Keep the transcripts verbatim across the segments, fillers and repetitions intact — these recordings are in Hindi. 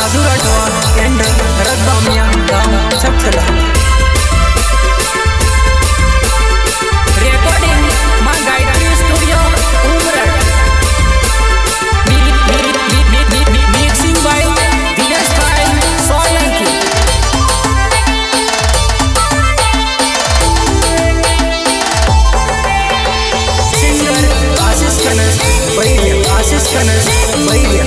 राजू राठवा एंड भरत बामिया गाँव Chhaptala. Recording Maa Gayatri studio Umrath. Mixing by Dinesh bhai Solanki. Singer Ashish Kanas Bairiya Ashish Kanas Bairiya.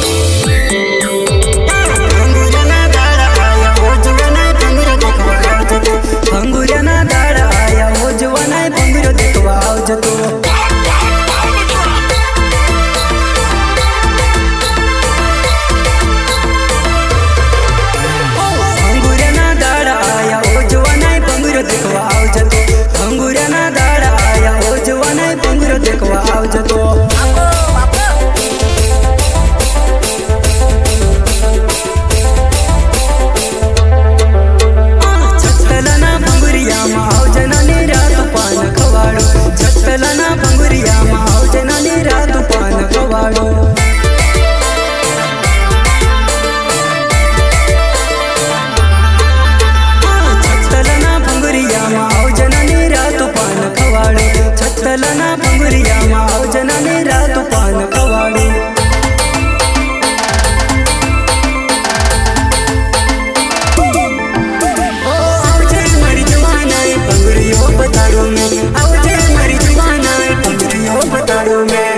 भंगुऱ्याना दाड़ा आया हो जवाना भंगुर देखवा आओ जतो। भंगुऱ्याना दाड़ा आया हो जवाना भंगुर देखवा आओ जतो। भंगुऱ्याना दाड़ा आया हो जवाना भंगुर देखवा आओ जतो। छतलना भंगुरिया माओ जनानी रात पान कवाड़ो। छतलना भंगुरिया माओ जनानी रात पान कवाड़ो। छतलना भंगुरिया माओ जनानी रात पान कवाड़ो। बताड़ो में आओ जे मरी जुबाना भंगुरियो बताड़ो में।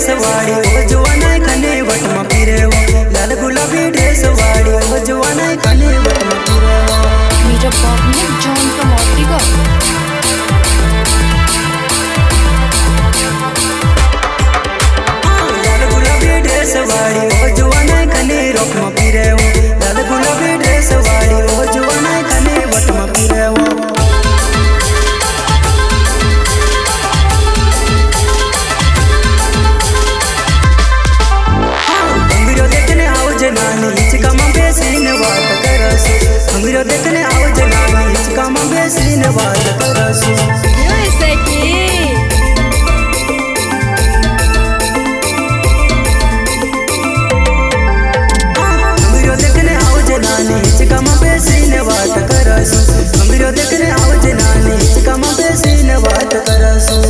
वाड़ी ओ जवाना कने वट में फिरेवा लाल गुलाबी ड्रेस वाड़ी ओ जवाना कने वट में फिरेवा मेरा बाप ने जॉन का मौती का लाल गुलाबी ड्रेस वाड़ी ओ जवाना कने रोक में फिरेवा लाल गुलाबी ड्रेस वाड़ी ओ जवाना कने वट में फिरेवा जनानी हिचका में बेसीन बात करसो हमरो देखने आओ जनानी हिचका में बेसीन बात करसो यो ऐसे की हमरो देखने आओ जनानी हिचका में बेसीन बात करसो हमरो देखने आओ जनानी हिचका में बेसीन बात करसो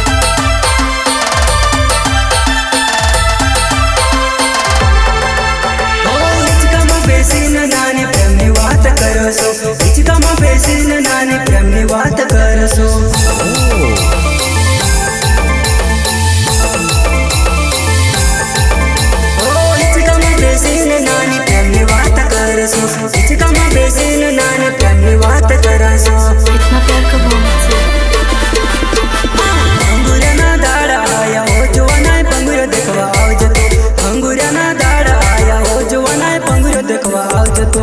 हिचका में बेसीन नानी प्रेम नी बात करसो हिचका में बेसीन नानी प्रेम नी बात करसो हिचका में बेसीन नानी प्रेम नी बात करसो इतना प्यार कब हमसे अंगूरिया ना दाड़ा आया हो जवाना पंगुर देखवा आओ जतो अंगूरिया ना दाड़ा आया हो जवाना पंगुर देखवा आओ जतो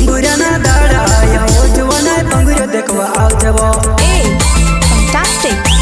Hey, fantastic.